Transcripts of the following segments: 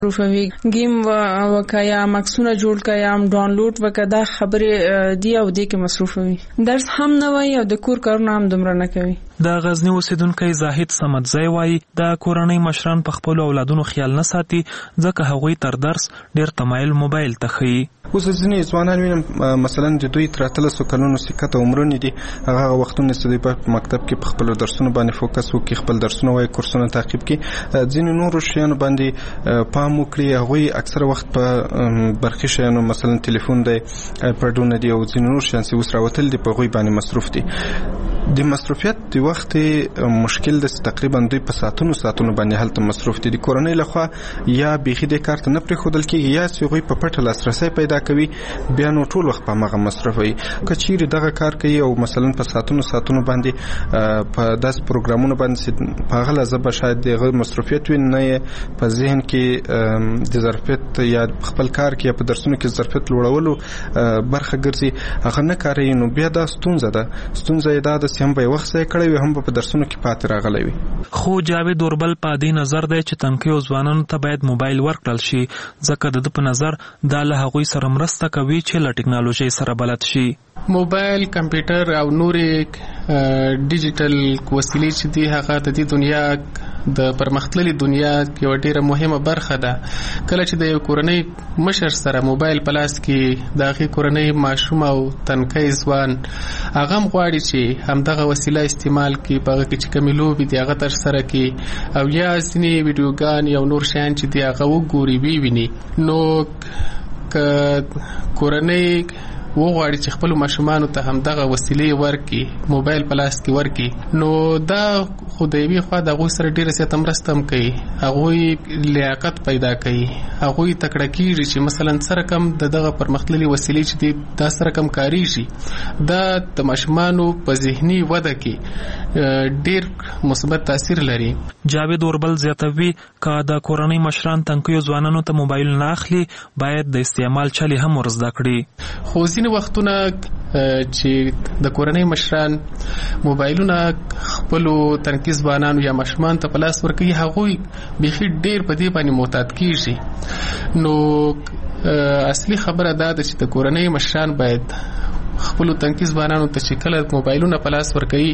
روفوي گیم وکیا مکسونه جوړ کیا ډاونلوډ وکدا خبرې دی او د کې مصروف وي درس هم نه وای او د کور کارونه هم دومره نه کوي. د غزنی اوسیدونکو زاهد سمدزی وای د کورنۍ مشران په خپل اولادونو خیال نه ساتي ځکه هغوی تر درس ډیر تمایل موبایل ته خي. اوس ځینې ځوانان وینم مثلا د دوی تر 13 کلونو سکته عمرونه دي هغه وختونه چې دوی په مکتب کې په خپل درسونو باندې فوکس وکړي خپل درسونه وای کورسونه تعقیب کړي ځینې نور شیانو باندې پام وکړي هغوی اکثره وخت په برخي شیانو مثلا ټلیفون دی پړډونه دی او ځینې نور شیان چې اوس راوتل دي په هغوی باندې مصروف دي. د مصروفیت د وخت مشکل د تقریبا دوی په ساعتونو باندې هلته مصروف دي. د کورنۍ لخوا یا بیخي د کار ته نه پرېښودل کېږي یا چې هغوی په پټه لاسرسی پیدا کوي بیا نو ټول وخت په هغه مصروف وي. که چیرې دغه کار کوي او مثلا په ساعتونو باندې په داسې پروګرامونو باندې په هغه لحظه به شاید دغه مصروفیت وي نه یې په ذهن کې د ظرفیت یا خپل کار کې یا په درسونو کې ظرفیت لوړولو برخه ګرځي هغه نه کاروي نو بیا دا ستونزه یې دا د هم به وخت ځای کړی وي هم په درسونو کې پاتې راغلی وي. خو جاوید اوربل په دې نظر دی چې تنکیو ځوانانو ته باید موبایل ورکړل شي ځکه د په نظر دا له هغوی سره مرسته کوي چې له ټکنالوژي سره بلد شي. موبایل کمپیوټر او نورې ډیجیټل وسیلې چې دي هغه د دې دنیا د پرمختللي دنیا یو ډیره مهمه برخه ده. کله چې د یو کورنۍ مشر سره موبایل په لاس کې د هغې کورنۍ ماشوم او تنکی ځوان هغه هم غواړي چې همدغه وسیله استعمال کړي په هغه کې چې کومې لوبې دي هغه ترسره کړي او یا ځینې ویډیوګان یا نور شیان چې دي هغه وګوري وویني. نو که کورنۍ وغواړي چې خپل ماشومانو ته همدغه وسیلې ورکړي موبایل په لاس کې ورکړي نو دا خو د یوې خوا د هغوی سره ډېره زیاته مرسته هم کوي هغوی لیاقت پیدا کوي هغوی تکړه کېږي چې مثلا سره کم دغه پرمختللي وسیلې چې دي دا سره کم کاریږي دا د ماشومانو په ذهني وده کې ډېر مثبت تاثیر لري. جاوید اوربل زیاتوي که د کورنۍ مشران تنکیو ځوانانو ته موبایل نه اخلي باید د استعمال چلې هم ور زده کړي. خو ځینې وختونه چې د کورنۍ مشران موبایلونه خپلو تنکي ځوانانو یا ماشومان ته په لاس ورکوي هغوی بیخي ډېر په دې باندې معتاد کېږي. نو اصلي خبره دا ده چې د کورنۍ مشران باید خپلو تنکي ځوانانو ته چې کله موبایلونه په لاس ورکوي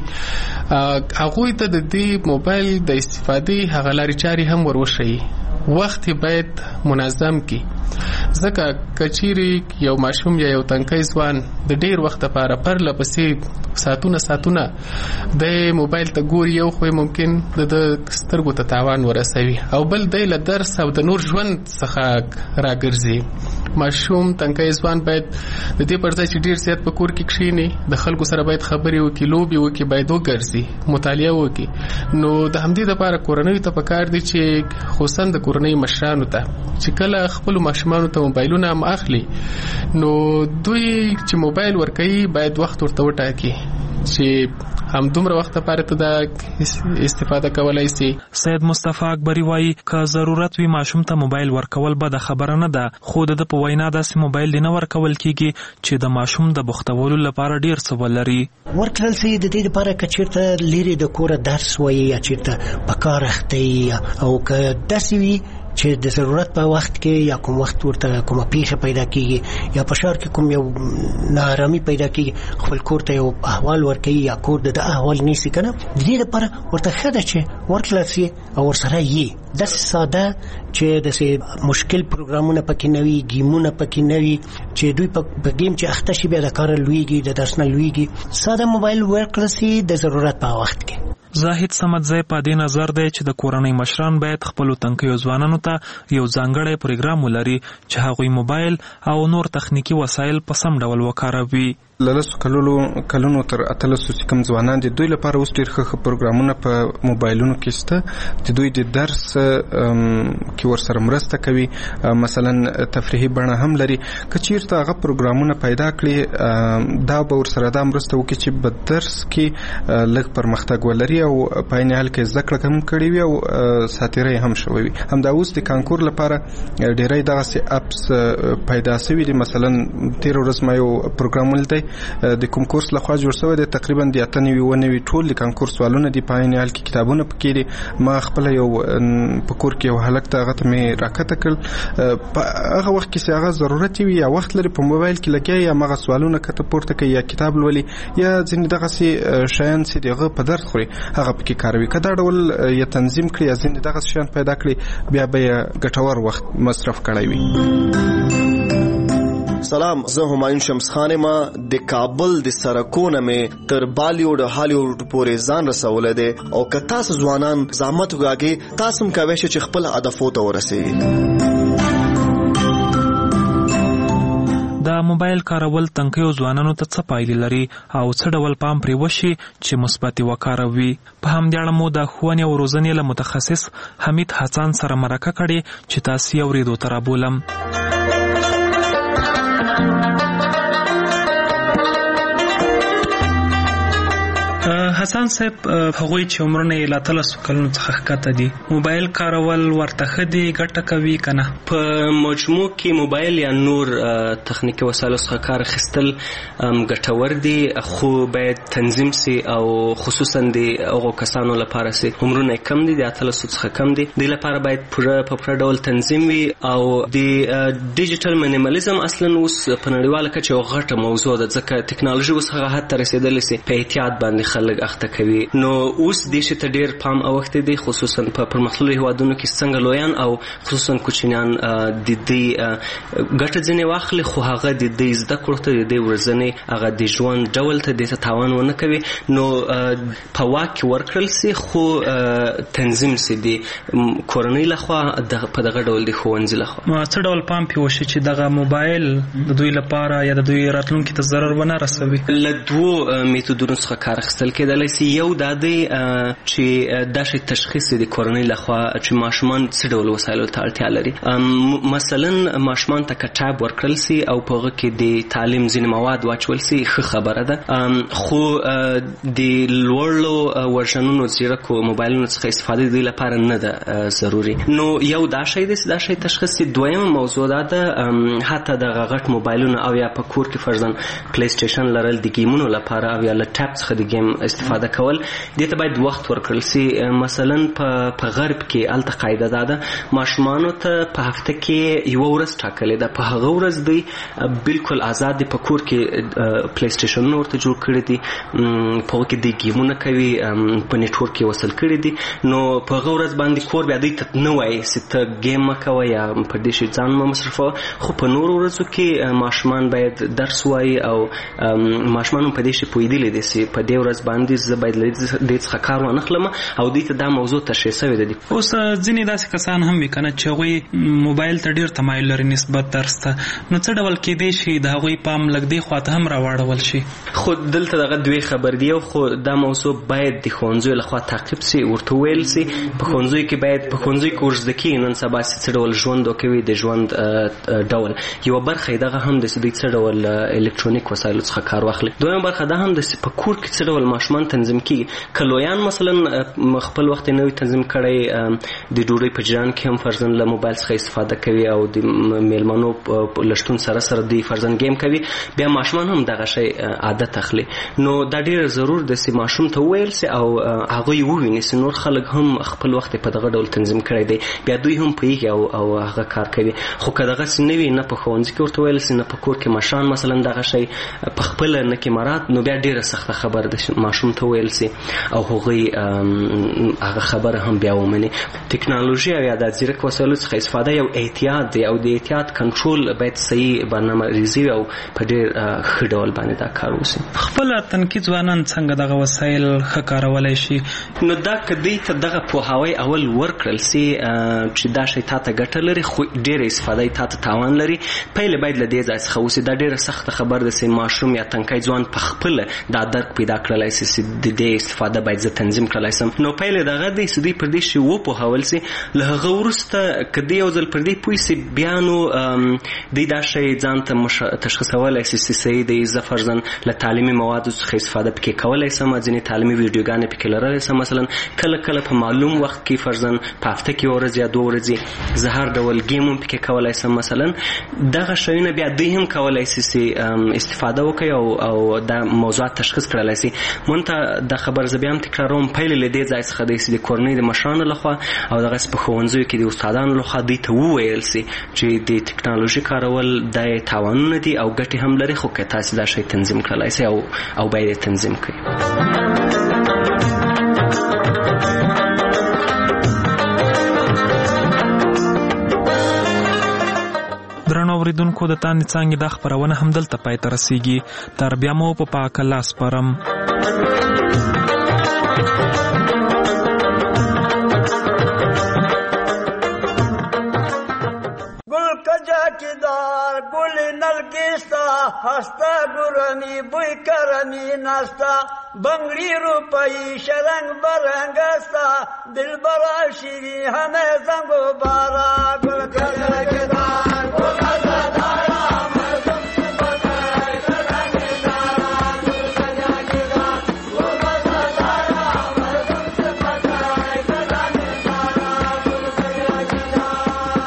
هغوی ته د دې موبایل د استفادې هغه لارې چارې هم ور وښیي. وخت باید منظم کی ځکه کچيري یو ماشوم یا یو تنکی ځوان د ډیر وخت لپاره پرله پسې ساعتونه د موبایل ته ګوري یو خو ممکن د سترګو ته تاوان ورسوي او بل د درس او د نور ژوند څخه راګرځي. ماشوم تنکی ځوان باید د دې پر ځای چې ډیر زیات په کور کې کښیني د خلکو سره باید خبرې وکړي لوبې وکړي باید وګرځي مطالعه وکړي. نو د همدې لپاره کورنۍ ته پکار دي چې خصوصا د کورنۍ مشرانو ته چې کله خپل ماشومانو ته موبایلونه هم اخلي نو دوی چې موبایل ورکوي باید وخت ورته وټاکي چې هم دومره وخت لپاره ته دا استفاده کولای شي. سید مصطفی اکبری وایي که ضرورت وي ماشوم ته موبایل ورکول بده خبره نه ده خو د په وینا داسې موبایل نه ورکول کیږي چې د ماشوم د بوختولو لپاره ډیر څه ولري. ورکړل سي د دې لپاره کچیرته لري د کوره درس وایي یا چیرته په کار اخته او که داسې وي چې د ضرورت په وخت کې یا کوم وخت ورته کومه پیښه پیدا کیږي یا په شهر کې کوم یو ناارامي پیدا کیږي خپل کور ته یو احوال ورکوي یا کور د احوال نیسي کنه د دې لپاره ورته ښه ده چې ورکړل سي او ورسره یې داسې ساده چې داسې مشکل پروګرامونه پکې نه وي ګیمونه پکې نه وي چې دوی په ګیم چې اخته شي بیا د کار لویږي د درس نه لویږي ساده موبایل ورکړل سي د ضرورت په وخت کې. زاهد سمدزی په دې نظر دی چې د کورنۍ مشران باید خپل تنکیو ځوانانو ته یو ځانګړی پروګرام ولري چې هغوی موبایل او نور تخنیکی وسایل په سم ډول وکاروي. لسو کلونو تر 18 چې کوم ځوانان دي دوی لپاره اوس ډېر ښه پروګرامونه په موبایلونو کې شته چې دوی د درس کې ورسره مرسته کوي مثلا تفریحي بڼه هم لري. که چیرته هغه پروګرامونه پیدا کړي دا به ورسره دا مرسته وکړي چې په درس کې لږ پرمختګ ولري او په عین حال کې زده کړه هم کړې وي او ساتیرۍ هم شوی وي. همدا اوس د کانکور لپاره ډېری دغسې اپس پیدا شوي دي. مثلا تېره ورځ ما یو پروګرام ولیدی د کوم کورس لخوا جوړ شوی دی تقریبا د 98 ټول د کانکور سوالونه دی په عین حال کې کتابونه پکې دي ما خپل یو په کور کې یو هلک ته هغه مې راکته کړ په هغه وخت کې هغه ضرورت وي یا وخت لري په موبایل کې لګي یا مغه سوالونه کته پورته کوي یا کتاب لولي یا ځینې دغه سي شیان چې دغه په درد خوري هغه پکې کاروي کدا ډول یا تنظیم کړي یا ځینې دغه شیان پیدا کړي بیا به ګټور وخت مصرف کړی وي. سلام، زه همایون شمس خان ما د کابل د سرکونه مې تر بالیوډ هالیوډ پورې ځان رسولې ده او که تاسو ځوانان زحمت وکړئ تاسو هم کولی شئ چې خپل هدفو ته ورسیږئ. د موبایل کارول تنکیو ځوانانو ته څه پایلې لري او څه ډول پام پرې وشي چې مثبت وکاروي. په همدې اړه مو د ښوونې او روزنې له متخصص حمید حسن سره مرکه کړې چې تاسو یې اورېدو ته رابولم. حسن صاحب هغوی چې عمرونه یې له 13 کلونو څخه ښکته دي موبایل کارول ورته ښه دي ګټه کوي که نه؟ په مجموع کې موبایل یا نور تخنیکي وسایلو څخه کار اخیستل ګټور دي خو باید تنظیم سي او خصوصا د هغو کسانو لپاره سي عمرونه کم دي د 13 څخه کم دي دوی لپاره باید په پوره ډول تنظیم وي او د ډیجیټل مینیمالیزم اصلا اوس په نړیواله کچه یو غټه موضوع ده ځکه ټکنالوژي اوس هغه حد ته رسېدلې سي په احتیاط باندې خلک اخته کوي نو اوس دې شي ته ډیر پام اوخته دي خصوصا په پرمختللو هیوادونو کې څنګه لویان او خصوصا کوچنیان د دې ګټه ځنې واخلي خو هغه د دې زده کړو ته د ورځنې هغه د ژوند ډول ته د تاوان ونه کوي نو په واک ورکړل سي خو تنظیم سي دي کورنۍ لخوا په دغه ډول د ښوونځي لخوا څه ډول پام پې وشي چې دغه موبایل د دوی لپاره یا د دوی راتلونکي ته ضرر ونه رسوي؟ له دوو میتودونو څخه کار اخیستل کېدلی سي یو دا دی چې دا شی تشخیص د کورنۍ لخوا چې ماشومان څه ډول وسایلو ته اړتیا لري مثلا ماشومان ته کتاب ورکړل سي او په هغه کې د تعلیم ځینې مواد واچول سي ښه خبره ده خو د لوړو ورژنونو زیرکو موبایلونو څخه استفاده د دوی لپاره نه ده ضروري نو یو دا شی دی چې دا شی تشخیص سي دویمه موضوع دا ده حتی دغه غټ موبایلونه او یا په کور کې فرضاً پلی سټیشن لرل د ګیمونو لپاره او یا له ټاپ څخه د ګیم استفاده کول دې ته باید وخت ورکړل سي مثلا په غرب کې الته قاعده ده ماشومانو ته په هفته کې یو ورځ ټاکلې ده په هغه ورځ دوی بالکل آزاد دي په کور کې پلی سټیشنونه ورته جوړ کړي دي په هغه کې د ګیمونه کوي په نیټورک کې وصل کړي دي نو په هغه ورځ باندې کور بیا دوی ته نه وایي چې ته ګیم مه کوه یا په دې شي ځان مه مصرفوه خو په نورو ورځو کې ماشومان باید درس وایي او ماشومان په دې شي پوهېدلی دي چې په دې ورځ باندې زه باید له دې څخه کار وانخلم او دوی ته دا موضوع تشریح شوې ده. اوس ځینې داسې کسان هم وي که نه چې هغوی موبایل ته ډېر تمایل لري نسبت درس ته نو څه ډول کیدی شي د هغوی پام لږ دې خوا ته هم راواړول شي؟ خو دلته دغه دوې خبر دی خو دا موضوع باید د ښوونځیو لخوا تعقیب سي ورته ویل سي په ښوونځیو کې باید په ښوونځیو کې ورزده کېږي نن سبا چې څه ډول ژوند وکوي د ژوند ډول یوه برخه یې دغه هم ده چې دوی څه ډول الکترونیک وسایلو څخه کار واخلي دویمه برخه دا هم ده چې په کور کې څه ډول ماشومان تنظیم کېږي که لویان مثلا خپل وخت یې نوی تنظیم کړی د ډوډۍ په جریان کې هم فرضاً له موبایل څخه استفاده کوي او د میلمنو لشتون سره دوی فرضاً گیم کوي بیا ماشومان هم دغه شی عادت اخلي نو دا ډېر ضرور ده چې ماشوم ته وویل سي او هغوی وویني چې نور خلک هم خپل وخت په دغه ډول تنظیم کړی دی بیا دوی هم پوهېږي او هغه کار کوي خو که دغسې نه وي نه په ښوونځي کې ورته ویل سي نه په کور کې مشران مثلا دغه شی په خپله نه کې مراد نو بیا ډېره سخته خبره ده ماشوم ته ویل سي او هغوی هغه خبره هم بیا ومني ټکنالوژي او یا د ځیرک وسایلو څخه استفاده یو احتیاط دی او د احتیاط کنټرول باید صحیح برنامه ریزي او په ډېر ښه ډول باندې دا کار وشي. خپله تنکي ځوانان څنګه دغه وسایل ښه کارولی شي؟ نو دا که دوی ته دغه پوهاوی اول ورکړل سي چې دا شی تا ته ګټه لري خو ډېره استفاده یې تا ته تاوان لري پهلې باید له دې ځای څخه وسي دا ډېره سخته خبره ده چې ماشوم یا تنکی ځوان په خپله دا درک پیدا کړلی سي چې د دې استفاده باید زه تنظیم کړلای سم. نو پایله دغه دی چې دوی پر دې شی وپوهول سي، له هغه وروسته که دوی یو ځل پر دې پوه سي بیا نو دوی دا شی ځان ته تشخیصولی سي چې صحیح دی، زه فرضاً له تعلیمي موادو څخه استفاده پکې کولی سم، ځینې تعلیمي ویډیوګانې پکې لرلی سم، مثلا کله کله په معلوم وخت کې فرضاً په هفته کې یوه ورځ یا 2 ورځې زه هر ډول ګیم هم پکې کولی سم. مثلا دغه شیونه بیا دوی هم کولی سي چې استفاده وکړي او دا موضوعات تشخیص کړلی سي. مونته دا خبر زه بیا هم تکراروم، پیل له دې ځای څخه دی چې د کورنۍ د مشرانو لخوا او دغسې په ښوونځیو کې د استادانو لخوا دوی ته وویل سي چې د ټکنالوژي کارول دا یې تاوانونه دي او ګټې هم لري، خو که تاسې دا شی تنظیم کړلی سي او باید یې تنظیم کړئ. درنو اوریدونکو، د تاندې څانګې دا خپرونه همدلته پای ته رسیږي. تر بیا مو په پاک الله سپارم. گل نرگستا ہستا گرمی بوئی کرمی ناستا بنگڑی روپئی شرنگ برنگستا دل برا شیری ہمیں زنگو بارا گل کجاکدار گل کجادارا میں تم سے بتائے کرنگ دارا گل کجاکدار گل کجادارا میں تم سے بتائے کرنگ دارا گل کجاکدار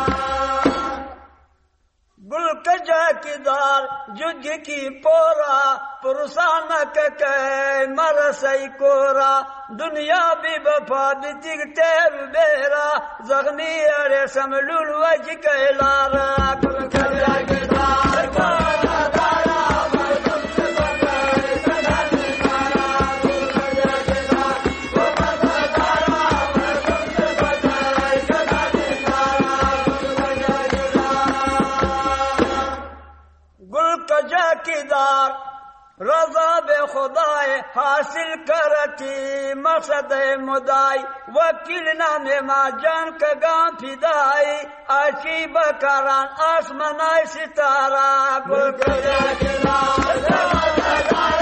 گل کجاکدار جگ کی پورا پرسانہ کے مرسی کورا دنیا بھی بفا بھی تیر بیرا زخمی اڑے سملول وج کے لارا گل کجاکدار کجادارا میں تم سے بتائے کرنگ دارا گل کجاکدار گل کجادارا میں تم سے بتائے کرنگ دارا گل کجاکدار گل کجاکدار رضا بے خدائے حاصل کرتی مقصد مدائی وکیل نام ما جان کا گام فدائی آشی بکران آسمانائی ستارہ گل کجاکدار